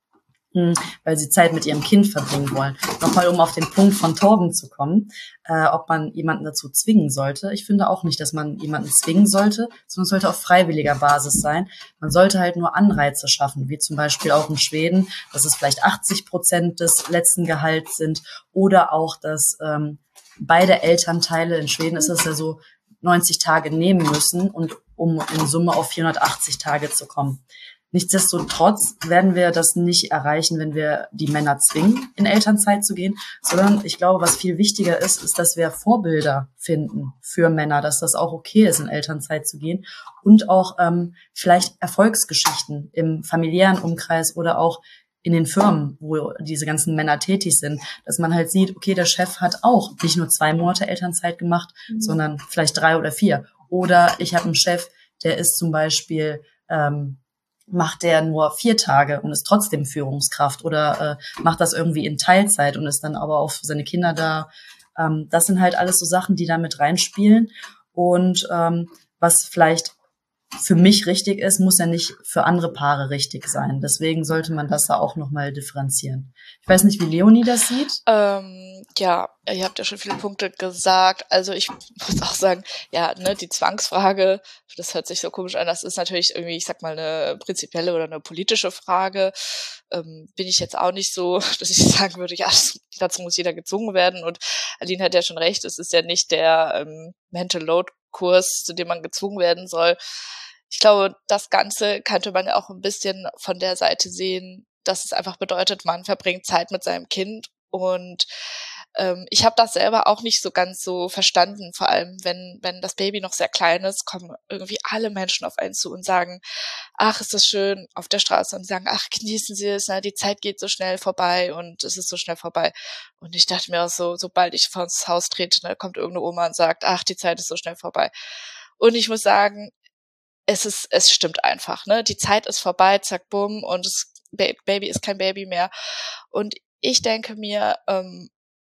mh, weil sie Zeit mit ihrem Kind verbringen wollen. Nochmal, um auf den Punkt von Torben zu kommen, äh, ob man jemanden dazu zwingen sollte. Ich finde auch nicht, dass man jemanden zwingen sollte, sondern es sollte auf freiwilliger Basis sein. Man sollte halt nur Anreize schaffen, wie zum Beispiel auch in Schweden, dass es vielleicht achtzig Prozent des letzten Gehalts sind oder auch, dass ähm, beide Elternteile, in Schweden ist es ja so, neunzig Tage nehmen müssen und um in Summe auf vierhundertachtzig Tage zu kommen. Nichtsdestotrotz werden wir das nicht erreichen, wenn wir die Männer zwingen, in Elternzeit zu gehen, sondern ich glaube, was viel wichtiger ist, ist, dass wir Vorbilder finden für Männer, dass das auch okay ist, in Elternzeit zu gehen und auch ähm, vielleicht Erfolgsgeschichten im familiären Umkreis oder auch in den Firmen, wo diese ganzen Männer tätig sind, dass man halt sieht, okay, der Chef hat auch nicht nur zwei Monate Elternzeit gemacht, mhm. sondern vielleicht drei oder vier. Oder ich habe einen Chef, der ist zum Beispiel, ähm, macht der nur vier Tage und ist trotzdem Führungskraft oder äh, macht das irgendwie in Teilzeit und ist dann aber auch für seine Kinder da. Ähm, das sind halt alles so Sachen, die da mit reinspielen. Und ähm, was vielleicht für mich richtig ist, muss ja nicht für andere Paare richtig sein. Deswegen sollte man das da auch nochmal differenzieren. Ich weiß nicht, wie Leonie das sieht. Ähm, ja, ihr habt ja schon viele Punkte gesagt. Also ich muss auch sagen, ja, ne, die Zwangsfrage, das hört sich so komisch an, das ist natürlich irgendwie, ich sag mal, eine prinzipielle oder eine politische Frage. Ähm, bin ich jetzt auch nicht so, dass ich sagen würde, ja, dazu muss jeder gezwungen werden. Und Aline hat ja schon recht, es ist ja nicht der ähm, Mental Load Kurs, zu dem man gezwungen werden soll. Ich glaube, das Ganze könnte man ja auch ein bisschen von der Seite sehen, dass es einfach bedeutet, man verbringt Zeit mit seinem Kind. Und ähm, ich habe das selber auch nicht so ganz so verstanden. Vor allem, wenn wenn das Baby noch sehr klein ist, kommen irgendwie alle Menschen auf einen zu und sagen, ach, ist das schön auf der Straße und sagen, ach, genießen Sie es, ne? Die Zeit geht so schnell vorbei und es ist so schnell vorbei. Und ich dachte mir auch so, sobald ich vor das Haus trete, ne, kommt irgendeine Oma und sagt, ach, die Zeit ist so schnell vorbei. Und ich muss sagen, es ist, es stimmt einfach, ne? Die Zeit ist vorbei, zack, bumm, und das Baby ist kein Baby mehr. Und ich denke mir, ähm,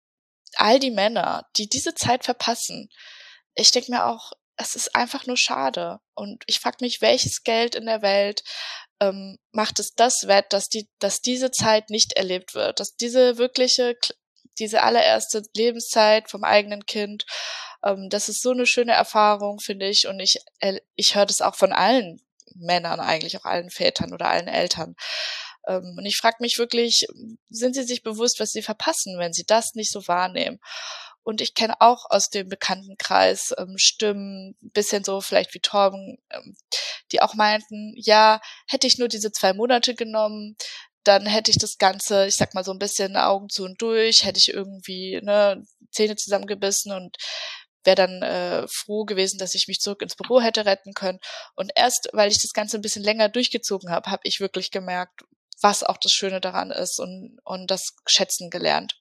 all die Männer, die diese Zeit verpassen, ich denke mir auch, es ist einfach nur schade. Und ich frage mich, welches Geld in der Welt ähm, macht es das wett, dass die, dass diese Zeit nicht erlebt wird, dass diese wirkliche, diese allererste Lebenszeit vom eigenen Kind, ähm, das ist so eine schöne Erfahrung, finde ich. Und ich, äh, ich höre das auch von allen Männern eigentlich, auch allen Vätern oder allen Eltern. Ähm, und ich frage mich wirklich, sind sie sich bewusst, was sie verpassen, wenn sie das nicht so wahrnehmen? Und ich kenne auch aus dem Bekanntenkreis ähm, Stimmen, bisschen so vielleicht wie Torben, ähm, die auch meinten, ja, hätte ich nur diese zwei Monate genommen, dann hätte ich das Ganze, ich sag mal so ein bisschen Augen zu und durch, hätte ich irgendwie ne, Zähne zusammengebissen und wäre dann äh, froh gewesen, dass ich mich zurück ins Büro hätte retten können. Und erst, weil ich das Ganze ein bisschen länger durchgezogen habe, habe ich wirklich gemerkt, was auch das Schöne daran ist und, und das Schätzen gelernt.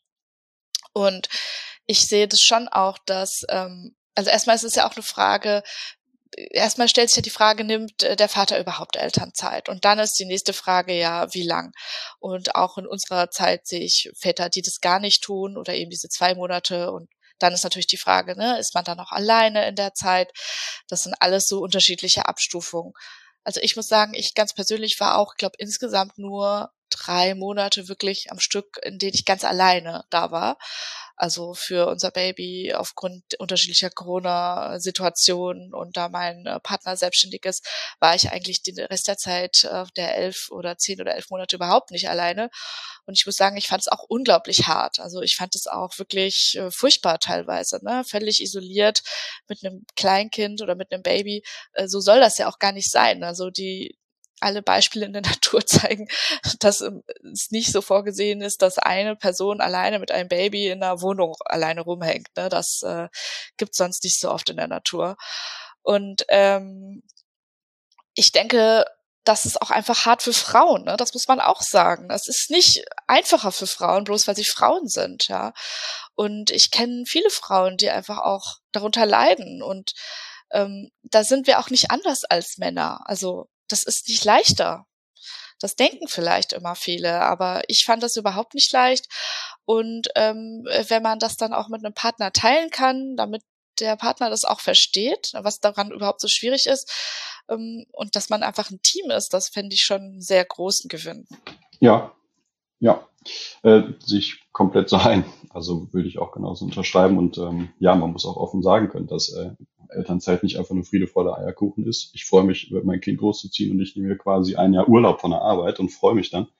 Und ich sehe das schon auch, dass, ähm, also erstmal ist es ja auch eine Frage, erstmal stellt sich ja die Frage, nimmt der Vater überhaupt Elternzeit? Und dann ist die nächste Frage ja, wie lang? Und auch in unserer Zeit sehe ich Väter, die das gar nicht tun oder eben diese zwei Monate. Und dann ist natürlich die Frage, ne, ist man dann auch alleine in der Zeit? Das sind alles so unterschiedliche Abstufungen. Also ich muss sagen, ich ganz persönlich war auch, glaube insgesamt nur drei Monate wirklich am Stück, in denen ich ganz alleine da war. Also für unser Baby aufgrund unterschiedlicher Corona-Situationen und da mein Partner selbstständig ist, war ich eigentlich den Rest der Zeit der elf oder zehn oder elf Monate überhaupt nicht alleine. Und ich muss sagen, ich fand es auch unglaublich hart. Also ich fand es auch wirklich äh, furchtbar teilweise, ne? Völlig isoliert mit einem Kleinkind oder mit einem Baby. Äh, so soll das ja auch gar nicht sein. Also die alle Beispiele in der Natur zeigen, dass es nicht so vorgesehen ist, dass eine Person alleine mit einem Baby in einer Wohnung alleine rumhängt. Ne? Das äh, gibt es sonst nicht so oft in der Natur. Und ähm, ich denke, das ist auch einfach hart für Frauen. Ne? Das muss man auch sagen. Es ist nicht einfacher für Frauen, bloß weil sie Frauen sind. Ja. Und ich kenne viele Frauen, die einfach auch darunter leiden. Und ähm, da sind wir auch nicht anders als Männer. Also das ist nicht leichter. Das denken vielleicht immer viele, aber ich fand das überhaupt nicht leicht. Und ähm, wenn man das dann auch mit einem Partner teilen kann, damit der Partner das auch versteht, was daran überhaupt so schwierig ist, ähm, und dass man einfach ein Team ist, das fände ich schon einen sehr großen Gewinn. Ja, ja, äh, sich komplett so ein. Also würde ich auch genauso unterschreiben. Und ähm, ja, man muss auch offen sagen können, dass äh, Elternzeit nicht einfach nur friedevoller Eierkuchen ist. Ich freue mich, mein Kind großzuziehen und ich nehme mir quasi ein Jahr Urlaub von der Arbeit und freue mich dann.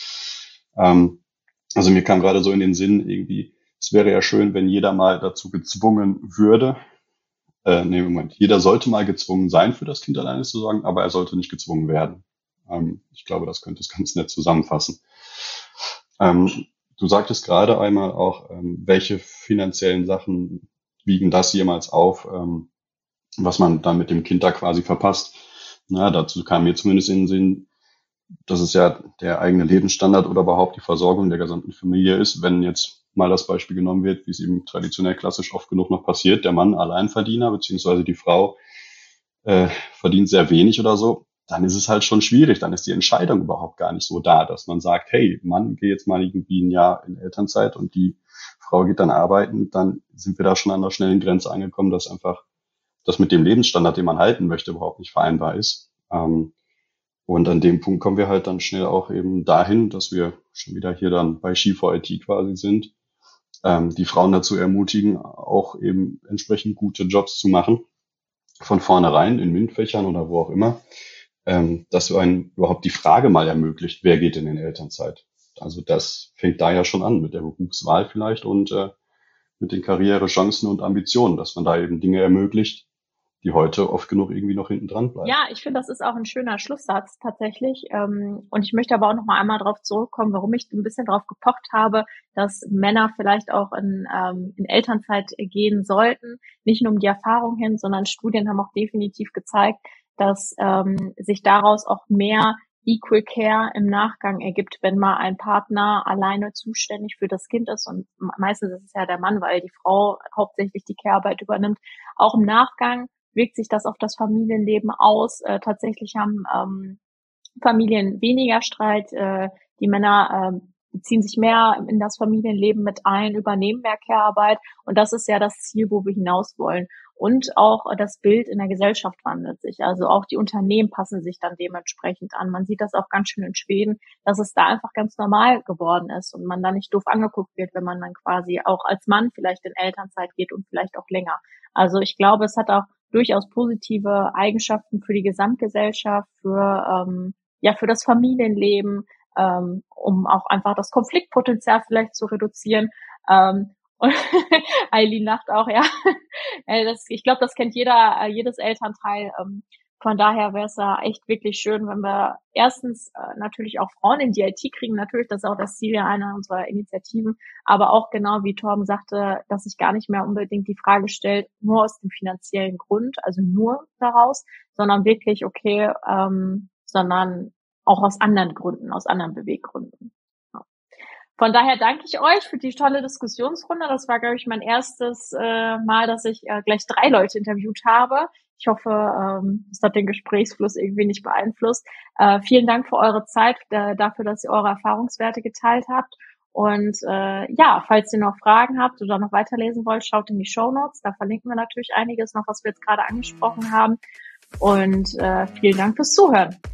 Ähm, also mir kam gerade so in den Sinn irgendwie, es wäre ja schön, wenn jeder mal dazu gezwungen würde, äh, nee, Moment, jeder sollte mal gezwungen sein, für das Kind alleine zu sorgen, aber er sollte nicht gezwungen werden. Ähm, ich glaube, das könnte es ganz nett zusammenfassen. Ähm, du sagtest gerade einmal auch, ähm, welche finanziellen Sachen wiegen das jemals auf, ähm, was man dann mit dem Kind da quasi verpasst. Na, dazu kam mir zumindest in den Sinn, dass es ja der eigene Lebensstandard oder überhaupt die Versorgung der gesamten Familie ist, wenn jetzt mal das Beispiel genommen wird, wie es eben traditionell klassisch oft genug noch passiert, der Mann Alleinverdiener, beziehungsweise die Frau äh, verdient sehr wenig oder so, dann ist es halt schon schwierig, dann ist die Entscheidung überhaupt gar nicht so da, dass man sagt, hey, Mann, geh jetzt mal irgendwie ein Jahr in Elternzeit und die Frau geht dann arbeiten, dann sind wir da schon an der schnellen Grenze angekommen, dass einfach das mit dem Lebensstandard, den man halten möchte, überhaupt nicht vereinbar ist. Ähm, und an dem Punkt kommen wir halt dann schnell auch eben dahin, dass wir schon wieder hier dann bei Ski for I T quasi sind, ähm, die Frauen dazu ermutigen, auch eben entsprechend gute Jobs zu machen, von vornherein in MINT-Fächern oder wo auch immer, ähm, dass einen überhaupt die Frage mal ermöglicht, wer geht in den Elternzeit. Also das fängt da ja schon an mit der Berufswahl vielleicht und äh, mit den Karrierechancen und Ambitionen, dass man da eben Dinge ermöglicht, die heute oft genug irgendwie noch hinten dran bleiben. Ja, ich finde, das ist auch ein schöner Schlusssatz tatsächlich. Und ich möchte aber auch noch mal einmal darauf zurückkommen, warum ich ein bisschen darauf gepocht habe, dass Männer vielleicht auch in, in Elternzeit gehen sollten. Nicht nur um die Erfahrung hin, sondern Studien haben auch definitiv gezeigt, dass ähm, sich daraus auch mehr Equal Care im Nachgang ergibt, wenn mal ein Partner alleine zuständig für das Kind ist. Und meistens ist es ja der Mann, weil die Frau hauptsächlich die Care-Arbeit übernimmt. Auch im Nachgang wirkt sich das auf das Familienleben aus. Äh, tatsächlich haben ähm, Familien weniger Streit. Äh, die Männer äh, beziehen sich mehr in das Familienleben mit ein, übernehmen mehr Care-Arbeit. Und das ist ja das Ziel, wo wir hinaus wollen. Und auch das Bild in der Gesellschaft wandelt sich. Also auch die Unternehmen passen sich dann dementsprechend an. Man sieht das auch ganz schön in Schweden, dass es da einfach ganz normal geworden ist und man da nicht doof angeguckt wird, wenn man dann quasi auch als Mann vielleicht in Elternzeit geht und vielleicht auch länger. Also ich glaube, es hat auch durchaus positive Eigenschaften für die Gesamtgesellschaft, für ähm, ja für das Familienleben, ähm, um auch einfach das Konfliktpotenzial vielleicht zu reduzieren. Ähm, und Eileen lacht auch, ja. Das, ich glaube, das kennt jeder, jedes Elternteil. Ähm, von daher wäre es ja echt wirklich schön, wenn wir erstens äh, natürlich auch Frauen in die I T kriegen. Natürlich, das ist auch das Ziel einer unserer Initiativen. Aber auch genau, wie Torben sagte, dass sich gar nicht mehr unbedingt die Frage stellt, nur aus dem finanziellen Grund, also nur daraus, sondern wirklich, okay, ähm, sondern auch aus anderen Gründen, aus anderen Beweggründen. Ja. Von daher danke ich euch für die tolle Diskussionsrunde. Das war, glaube ich, mein erstes äh, Mal, dass ich äh, gleich drei Leute interviewt habe. Ich hoffe, ähm, das hat den Gesprächsfluss irgendwie nicht beeinflusst. Äh, vielen Dank für eure Zeit, äh, dafür, dass ihr eure Erfahrungswerte geteilt habt. Und äh, ja, falls ihr noch Fragen habt oder noch weiterlesen wollt, schaut in die Shownotes. Da verlinken wir natürlich einiges noch, was wir jetzt gerade angesprochen haben. Und äh, vielen Dank fürs Zuhören.